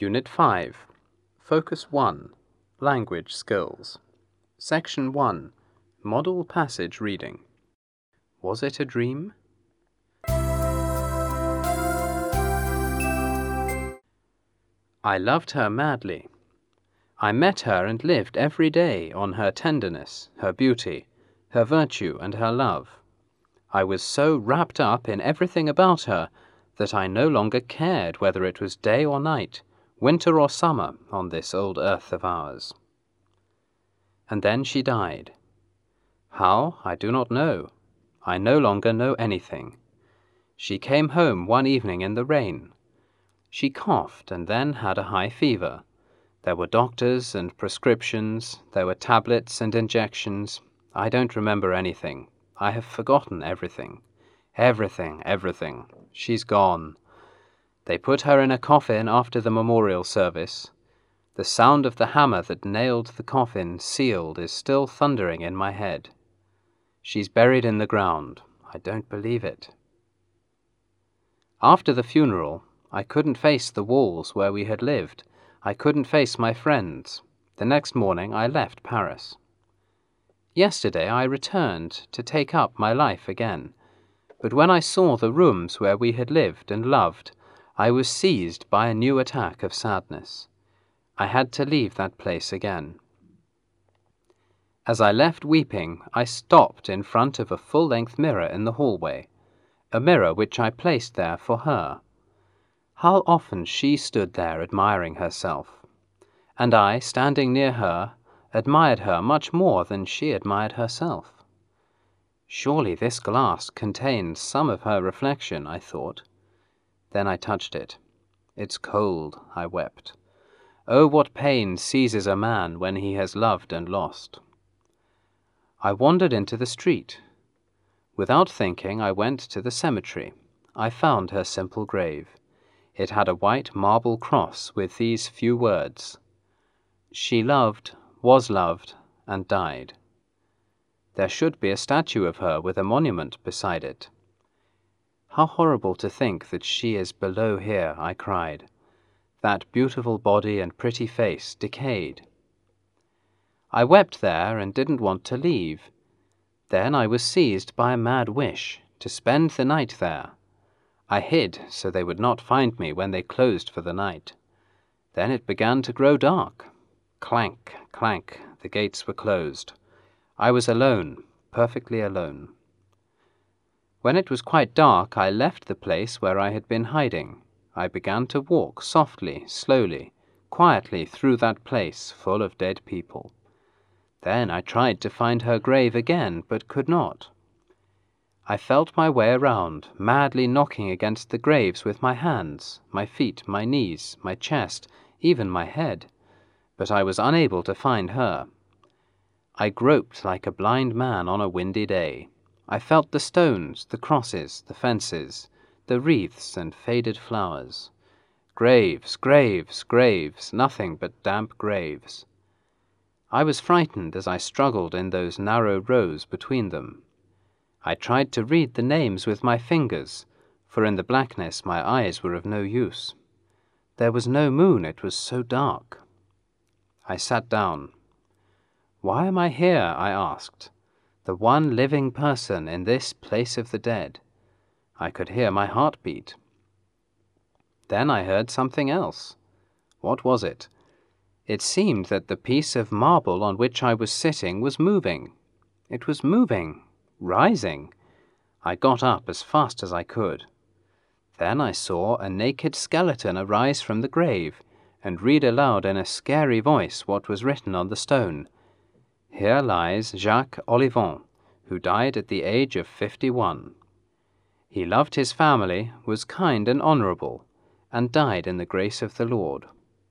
Unit 5, Focus 1, Language Skills. Section 1, Model Passage Reading. Was it a dream? I loved her madly. I met her and lived every day on her tenderness, her beauty, her virtue, and her love. I was so wrapped up in everything about her that I no longer cared whether it was day or night, winter or summer, on this old earth of ours. And then she died. How, I do not know. I no longer know anything. She came home one evening in the rain. She coughed and then had a high fever. There were doctors and prescriptions, there were tablets and injections. I don't remember anything. I have forgotten everything. Everything. She's gone. They put her in a coffin after the memorial service. The sound of the hammer that nailed the coffin sealed is still thundering in my head. She's buried in the ground. I don't believe it. After the funeral, I couldn't face the walls where we had lived. I couldn't face my friends. The next morning I left Paris. Yesterday I returned to take up my life again, but when I saw the rooms where we had lived and loved, I was seized by a new attack of sadness. I had to leave that place again. As I left weeping, I stopped in front of a full-length mirror in the hallway, a mirror which I placed there for her. How often she stood there admiring herself, and I, standing near her, admired her much more than she admired herself. Surely this glass contains some of her reflection, I thought. Then I touched it. It's cold, I wept. Oh, what pain seizes a man when he has loved and lost. I wandered into the street. Without thinking, I went to the cemetery. I found her simple grave. It had a white marble cross with these few words: She loved, was loved, and died. There should be a statue of her with a monument beside it. How horrible to think that she is below here, I cried. That beautiful body and pretty face decayed. I wept there and didn't want to leave. Then I was seized by a mad wish to spend the night there. I hid so they would not find me when they closed for the night. Then it began to grow dark. Clank, clank, the gates were closed. I was alone, perfectly alone. When it was quite dark, I left the place where I had been hiding. I began to walk softly, slowly, quietly through that place full of dead people. Then I tried to find her grave again, but could not. I felt my way around, madly knocking against the graves with my hands, my feet, my knees, my chest, even my head, but I was unable to find her. I groped like a blind man on a windy day. I felt the stones, the crosses, the fences, the wreaths and faded flowers. Graves, nothing but damp graves. I was frightened as I struggled in those narrow rows between them. I tried to read the names with my fingers, for in the blackness my eyes were of no use. There was no moon, it was so dark. I sat down. Why am I here, I asked, the one living person in this place of the dead? I could hear my heart beat. Then I heard something else. What was it? It seemed that the piece of marble on which I was sitting was moving. It was moving, rising. I got up as fast as I could. Then I saw a naked skeleton arise from the grave and read aloud in a scary voice what was written on the stone. Here lies Jacques Olivon, who died at the age of 51. He loved his family, was kind and honorable, and died in the grace of the Lord.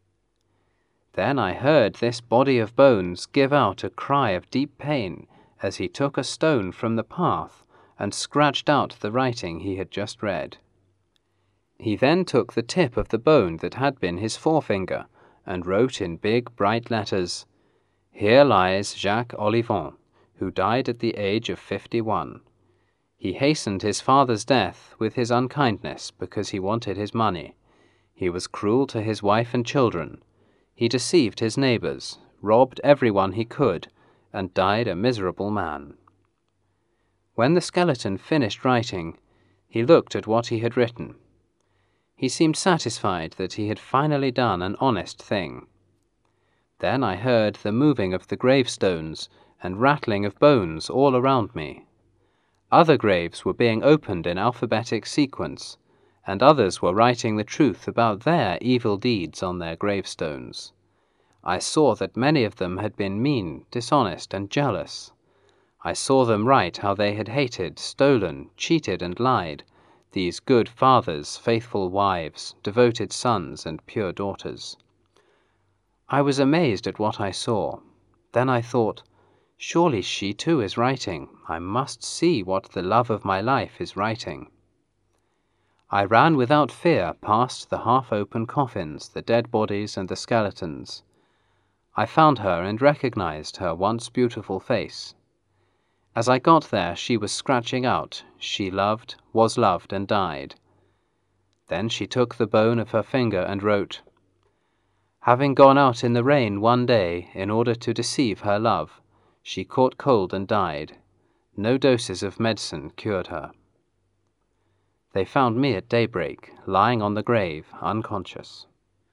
Then I heard this body of bones give out a cry of deep pain as he took a stone from the path and scratched out the writing he had just read. He then took the tip of the bone that had been his forefinger and wrote in big, bright letters, Here lies Jacques Olivon, who died at the age of 51. He hastened his father's death with his unkindness because he wanted his money. He was cruel to his wife and children. He deceived his neighbors, robbed everyone he could, and died a miserable man. When the skeleton finished writing, he looked at what he had written. He seemed satisfied that he had finally done an honest thing. Then I heard the moving of the gravestones and rattling of bones all around me. Other graves were being opened in alphabetic sequence, and others were writing the truth about their evil deeds on their gravestones. I saw that many of them had been mean, dishonest, and jealous. I saw them write how they had hated, stolen, cheated, and lied, these good fathers, faithful wives, devoted sons, and pure daughters. I was amazed at what I saw. Then I thought, surely she too is writing. I must see what the love of my life is writing. I ran without fear past the half-open coffins, the dead bodies, and the skeletons. I found her and recognized her once beautiful face. As I got there, she was scratching out, "She loved, was loved, and died." Then she took the bone of her finger and wrote, "Having gone out in the rain one day in order to deceive her love, she caught cold and died. No doses of medicine cured her." They found me at daybreak, lying on the grave, unconscious.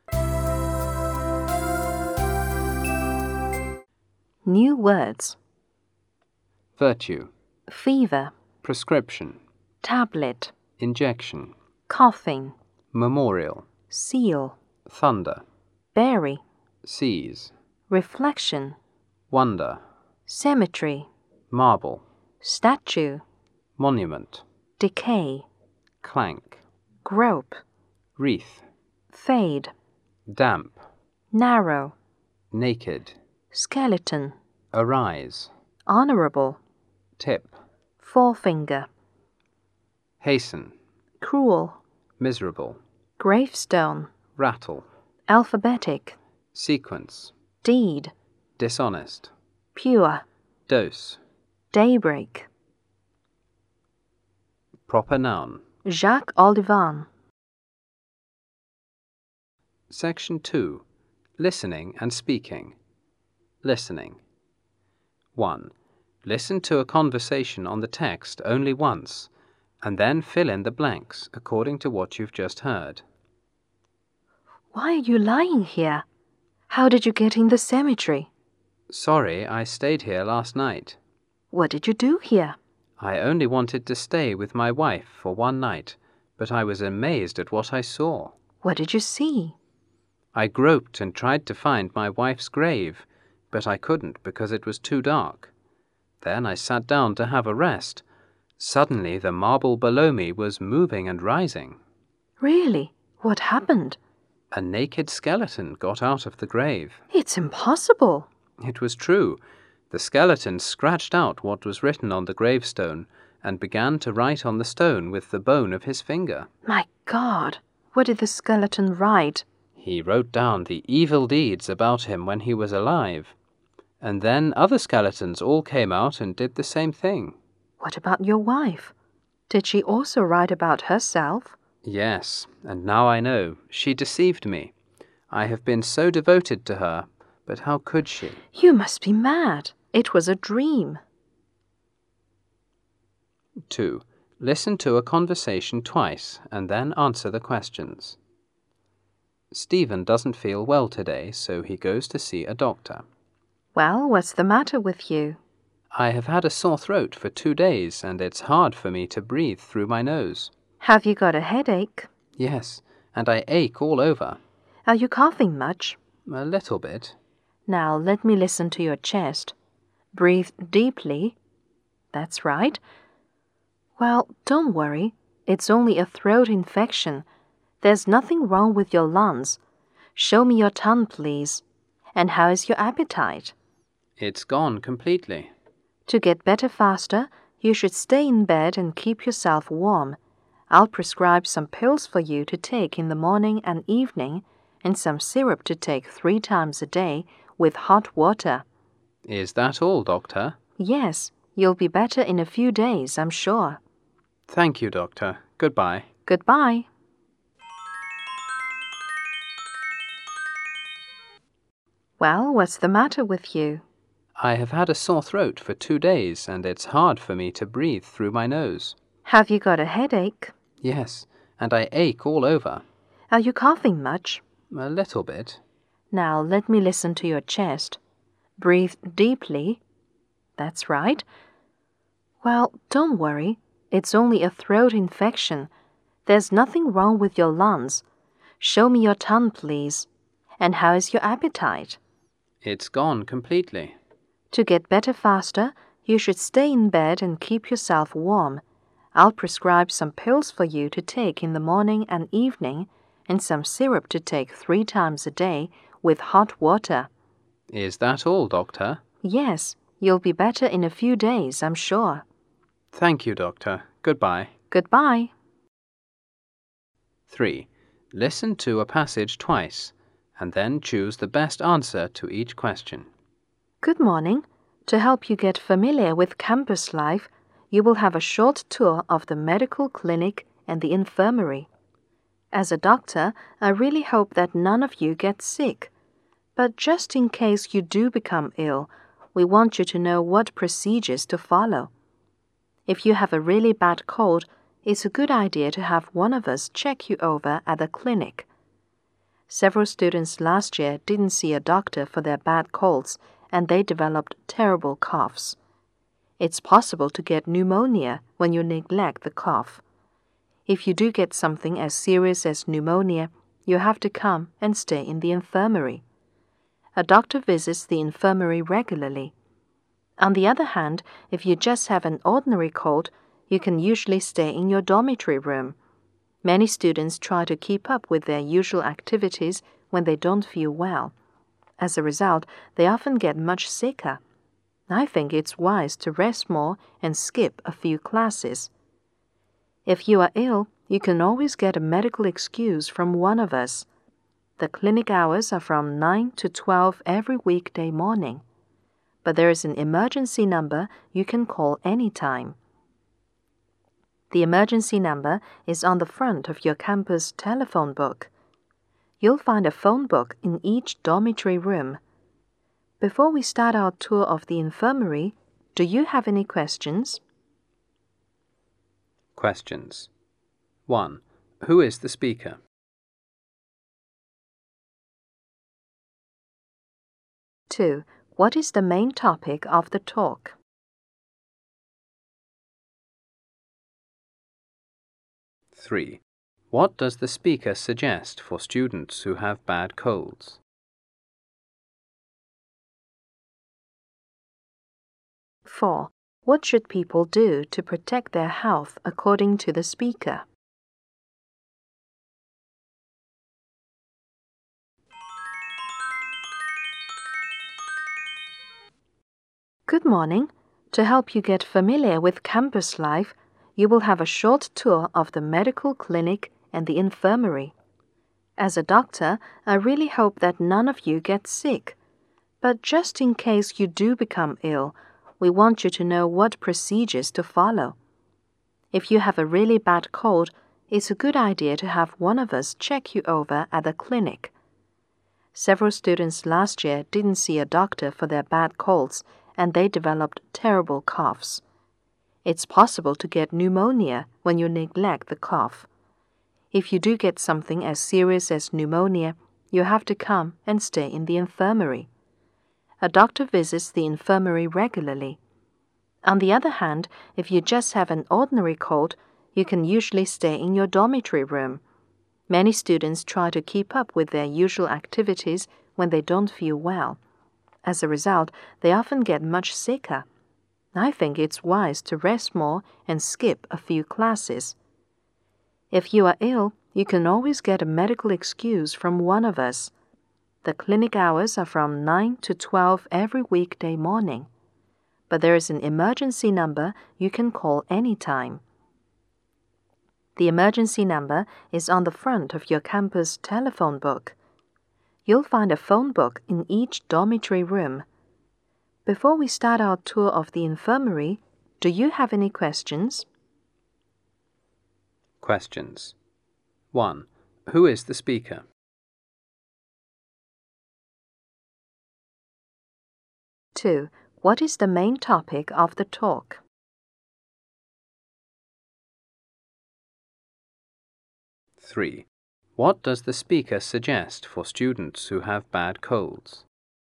New words. Virtue, Fever, prescription, tablet, injection, coffin, memorial, seal, thunder, berry, seize, reflection, wonder, cemetery, marble, statue, monument, decay, clank, grope, wreath, fade, damp, narrow, naked, skeleton, arise, honorable, tip, forefinger, hasten, cruel, miserable, gravestone, rattle, alphabetic, sequence, deed, dishonest, pure, dose, daybreak, proper noun. Jacques Audubon. Section 2. Listening and speaking. Listening. 1. Listen to a conversation on the text only once, and then fill in the blanks according to what you've just heard. Why are you lying here? How did you get in the cemetery? Sorry, I stayed here last night. What did you do here? I only wanted to stay with my wife for one night, but I was amazed at what I saw. What did you see? I groped and tried to find my wife's grave, but I couldn't because it was too dark. Then I sat down to have a rest. Suddenly the marble below me was moving and rising. Really? What happened? A naked skeleton got out of the grave. It's impossible. It was true. The skeleton scratched out what was written on the gravestone and began to write on the stone with the bone of his finger. My God, what did the skeleton write? He wrote down the evil deeds about him when he was alive. And then other skeletons all came out and did the same thing. What about your wife? Did she also write about herself? Yes, and now I know. She deceived me. I have been so devoted to her, but how could she? You must be mad. It was a dream. 2. Listen to a conversation twice and then answer the questions. Stephen doesn't feel well today, so he goes to see a doctor. Well, what's the matter with you? I have had a sore throat for 2 days, and it's hard for me to breathe through my nose. Have you got a headache? Yes, and I ache all over. Are you coughing much? A little bit. Now let me listen to your chest. Breathe deeply. That's right. Well, don't worry. It's only a throat infection. There's nothing wrong with your lungs. Show me your tongue, please. And how is your appetite? It's gone completely. To get better faster, you should stay in bed and keep yourself warm. I'll prescribe some pills for you to take in the morning and evening, and some syrup to take 3 times a day with hot water. Is that all, Doctor? Yes, you'll be better in a few days, I'm sure. Thank you, Doctor. Goodbye. Goodbye. Well, what's the matter with you? I have had a sore throat for 2 days, and it's hard for me to breathe through my nose. Have you got a headache? Yes, and I ache all over. Are you coughing much? A little bit. Now let me listen to your chest. Breathe deeply. That's right. Well, don't worry. It's only a throat infection. There's nothing wrong with your lungs. Show me your tongue, please. And how is your appetite? It's gone completely. To get better faster, you should stay in bed and keep yourself warm. I'll prescribe some pills for you to take in the morning and evening, and some syrup to take 3 times a day with hot water. Is that all, Doctor? Yes, you'll be better in a few days, I'm sure. Thank you, Doctor. Goodbye. Goodbye. 3. Listen to a passage twice, and then choose the best answer to each question. Good morning. To help you get familiar with campus life, you will have a short tour of the medical clinic and the infirmary. As a doctor, I really hope that none of you get sick. But just in case you do become ill, we want you to know what procedures to follow. If you have a really bad cold, it's a good idea to have one of us check you over at the clinic. Several students last year didn't see a doctor for their bad colds, and they developed terrible coughs. It's possible to get pneumonia when you neglect the cough. If you do get something as serious as pneumonia, you have to come and stay in the infirmary. A doctor visits the infirmary regularly. On the other hand, if you just have an ordinary cold, you can usually stay in your dormitory room. Many students try to keep up with their usual activities when they don't feel well. As a result, they often get much sicker. I think it's wise to rest more and skip a few classes. If you are ill, you can always get a medical excuse from one of us. The clinic hours are from 9 to 12 every weekday morning. But there is an emergency number you can call anytime. The emergency number is on the front of your campus telephone book. You'll find a phone book in each dormitory room. Before we start our tour of the infirmary, do you have any questions? Questions. 1. Who is the speaker? 2. What is the main topic of the talk? 3. What does the speaker suggest for students who have bad colds? 4. What should people do to protect their health according to the speaker? Good morning. To help you get familiar with campus life, you will have a short tour of the medical clinic and the infirmary. As a doctor, I really hope that none of you get sick. But just in case you do become ill, we want you to know what procedures to follow. If you have a really bad cold, it's a good idea to have one of us check you over at the clinic. Several students last year didn't see a doctor for their bad colds, and they developed terrible coughs. It's possible to get pneumonia when you neglect the cough. If you do get something as serious as pneumonia, you have to come and stay in the infirmary. A doctor visits the infirmary regularly. On the other hand, if you just have an ordinary cold, you can usually stay in your dormitory room. Many students try to keep up with their usual activities when they don't feel well. As a result, they often get much sicker. I think it's wise to rest more and skip a few classes. If you are ill, you can always get a medical excuse from one of us. The clinic hours are from 9 to 12 every weekday morning. But there is an emergency number you can call anytime. The emergency number is on the front of your campus telephone book. You'll find a phone book in each dormitory room. Before we start our tour of the infirmary, do you have any questions? Questions. 1. Who is the speaker? 2. What is the main topic of the talk? 3. What does the speaker suggest for students who have bad colds?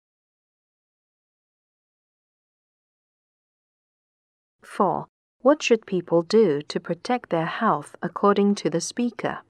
4. What should people do to protect their health according to the speaker?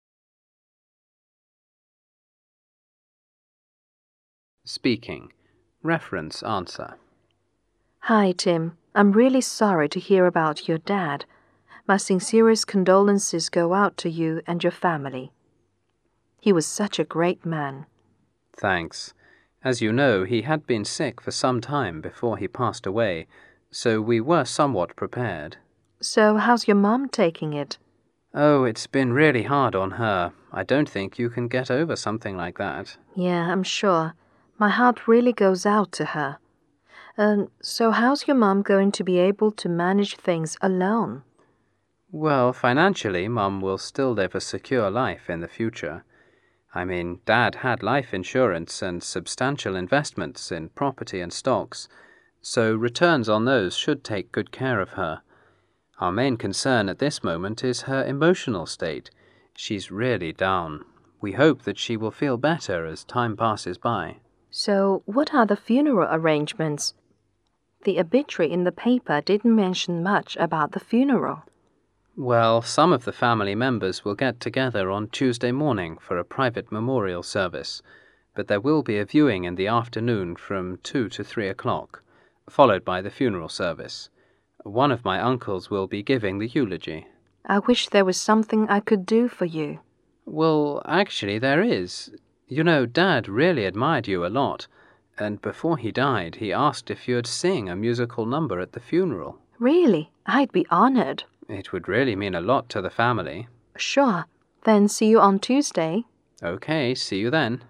Speaking. Reference answer. Hi, Tim. I'm really sorry to hear about your dad. My sincerest condolences go out to you and your family. He was such a great man. Thanks. As you know, he had been sick for some time before he passed away, so we were somewhat prepared. So, how's your mom taking it? Oh, it's been really hard on her. I don't think you can get over something like that. Yeah, I'm sure. My heart really goes out to her. So how's your mom going to be able to manage things alone? Well, financially, Mum will still live a secure life in the future. I mean, Dad had life insurance and substantial investments in property and stocks, so returns on those should take good care of her. Our main concern at this moment is her emotional state. She's really down. We hope that she will feel better as time passes by. So, what are the funeral arrangements? The obituary in the paper didn't mention much about the funeral. Well, some of the family members will get together on Tuesday morning for a private memorial service, but there will be a viewing in the afternoon from 2 to 3 o'clock, followed by the funeral service. One of my uncles will be giving the eulogy. I wish there was something I could do for you. Well, actually there is. You know, Dad really admired you a lot, and before he died, he asked if you'd sing a musical number at the funeral. Really? I'd be honored. It would really mean a lot to the family. Sure. Then see you on Tuesday. Okay, see you then.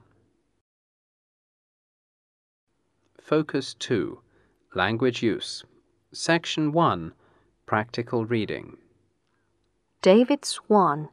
Focus 2. Language use. Section 1. Practical reading. David Swan.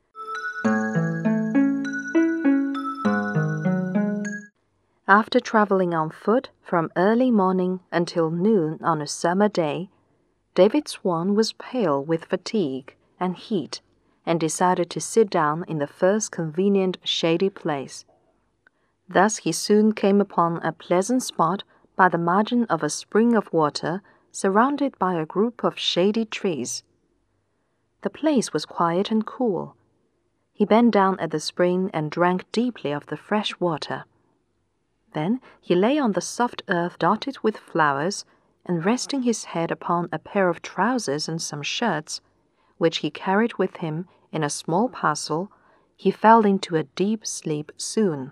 After traveling on foot from early morning until noon on a summer day, David Swan was pale with fatigue and heat and decided to sit down in the first convenient shady place. Thus he soon came upon a pleasant spot by the margin of a spring of water surrounded by a group of shady trees. The place was quiet and cool. He bent down at the spring and drank deeply of the fresh water. Then he lay on the soft earth dotted with flowers, and resting his head upon a pair of trousers and some shirts, which he carried with him in a small parcel, he fell into a deep sleep soon.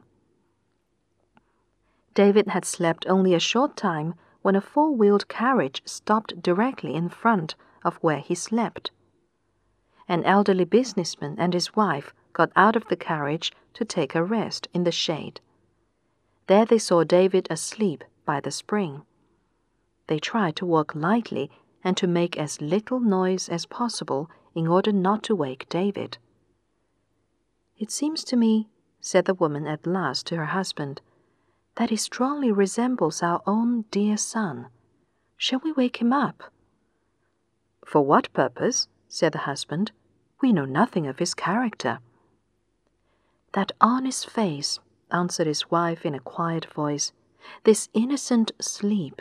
David had slept only a short time when a four-wheeled carriage stopped directly in front of where he slept. An elderly businessman and his wife got out of the carriage to take a rest in the shade. There they saw David asleep by the spring. They tried to walk lightly and to make as little noise as possible in order not to wake David. "It seems to me," said the woman at last to her husband, "that he strongly resembles our own dear son. Shall we wake him up?" "For what purpose?" said the husband. "We know nothing of his character." "That honest face," answered his wife in a quiet voice, "this innocent sleep."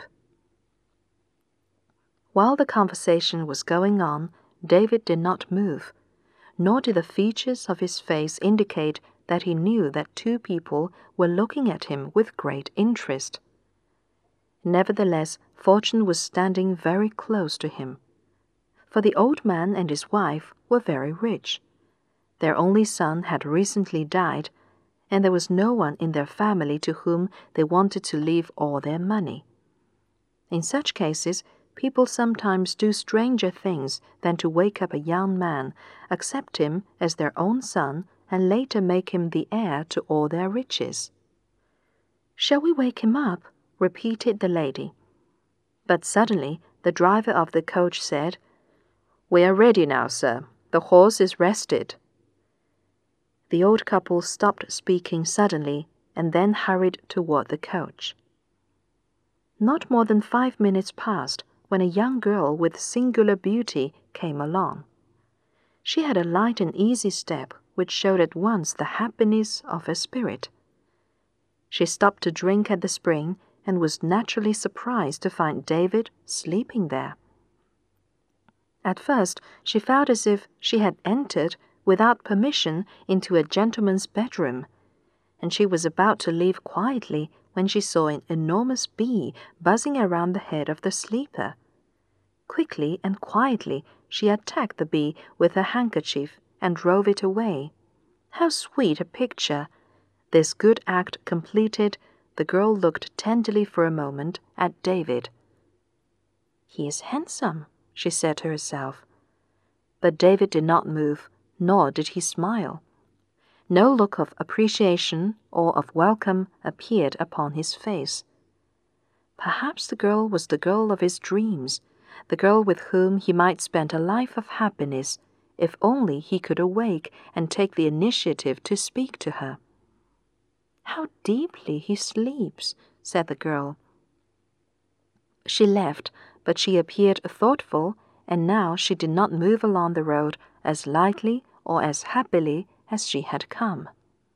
While the conversation was going on, David did not move, nor did the features of his face indicate that he knew that two people were looking at him with great interest. Nevertheless, fortune was standing very close to him, for the old man and his wife were very rich. Their only son had recently died, and there was no one in their family to whom they wanted to leave all their money. In such cases, people sometimes do stranger things than to wake up a young man, accept him as their own son, and later make him the heir to all their riches. "Shall we wake him up?" repeated the lady. But suddenly the driver of the coach said, "We are ready now, sir. The horse is rested." The old couple stopped speaking suddenly and then hurried toward the coach. Not more than 5 minutes passed when a young girl with singular beauty came along. She had a light and easy step which showed at once the happiness of her spirit. She stopped to drink at the spring and was naturally surprised to find David sleeping there. At first, she felt as if she had entered without permission into a gentleman's bedroom, and she was about to leave quietly when she saw an enormous bee buzzing around the head of the sleeper. Quickly and quietly, she attacked the bee with her handkerchief and drove it away. How sweet a picture! This good act completed, the girl looked tenderly for a moment at David. "He is handsome," she said to herself. But David did not move, nor did he smile. No look of appreciation or of welcome appeared upon his face. Perhaps the girl was the girl of his dreams, the girl with whom he might spend a life of happiness, if only he could awake and take the initiative to speak to her. "How deeply he sleeps," said the girl. She left, but she appeared thoughtful, and now she did not move along the road as lightly or as happily as she had come.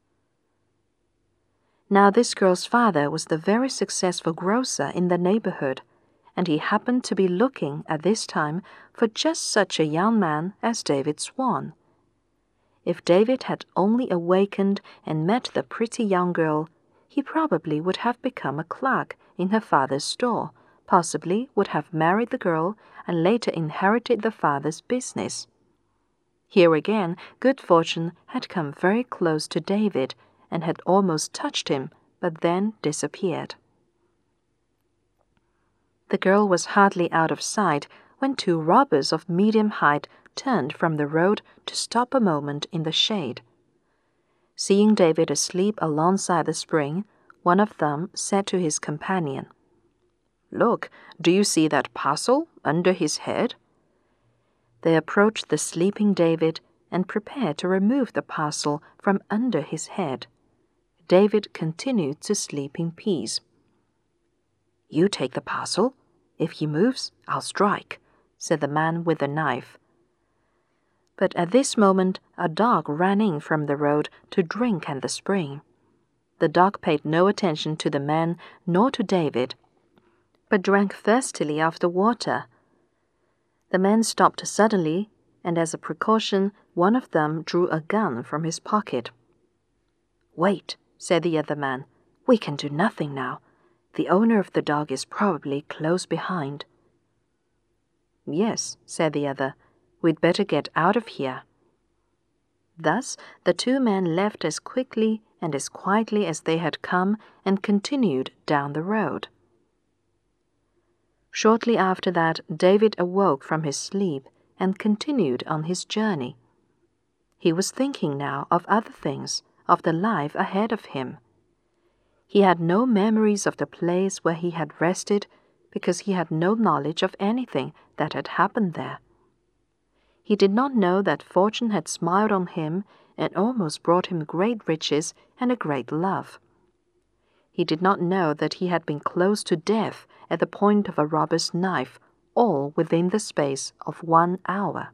Now this girl's father was the very successful grocer in the neighborhood, and he happened to be looking at this time for just such a young man as David Swan. If David had only awakened and met the pretty young girl, he probably would have become a clerk in her father's store, possibly would have married the girl and later inherited the father's business. Here again, good fortune had come very close to David and had almost touched him, but then disappeared. The girl was hardly out of sight when 2 robbers of medium height turned from the road to stop a moment in the shade. Seeing David asleep alongside the spring, one of them said to his companion, "Look, do you see that parcel under his head?" They approached the sleeping David and prepared to remove the parcel from under his head. David continued to sleep in peace. "You take the parcel. If he moves, I'll strike," said the man with the knife. But at this moment a dog ran in from the road to drink at the spring. The dog paid no attention to the man nor to David, but drank thirstily of the water. The man stopped suddenly, and as a precaution, one of them drew a gun from his pocket. "Wait," said the other man. "We can do nothing now. The owner of the dog is probably close behind." "Yes," said the other. "We'd better get out of here." Thus the 2 men left as quickly and as quietly as they had come and continued down the road. Shortly after that, David awoke from his sleep and continued on his journey. He was thinking now of other things, of the life ahead of him. He had no memories of the place where he had rested because he had no knowledge of anything that had happened there. He did not know that fortune had smiled on him and almost brought him great riches and a great love. He did not know that he had been close to death at the point of a robber's knife, all within the space of 1 hour.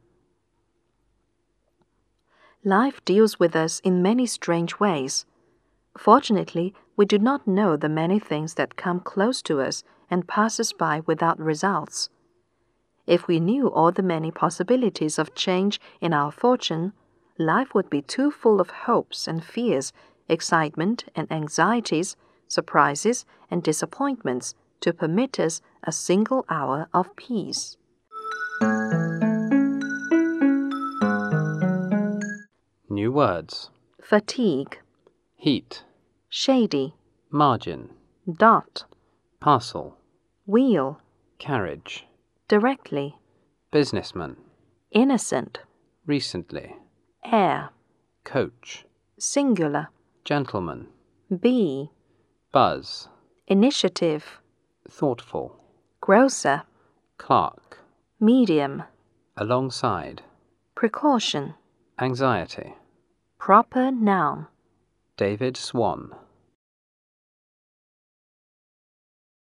Life deals with us in many strange ways. Fortunately, we do not know the many things that come close to us and pass us by without results. If we knew all the many possibilities of change in our fortune, life would be too full of hopes and fears, excitement and anxieties, surprises and disappointments to permit us a single hour of peace. New words. Fatigue, Heat. shady, Margin. dot, Parcel. wheel, Carriage. directly, Businessman. innocent, Recently. air, Coach. singular, Gentleman. bee, Buzz. initiative, Thoughtful. grocer, Clerk. medium, Alongside. precaution, Anxiety. proper noun. David Swan.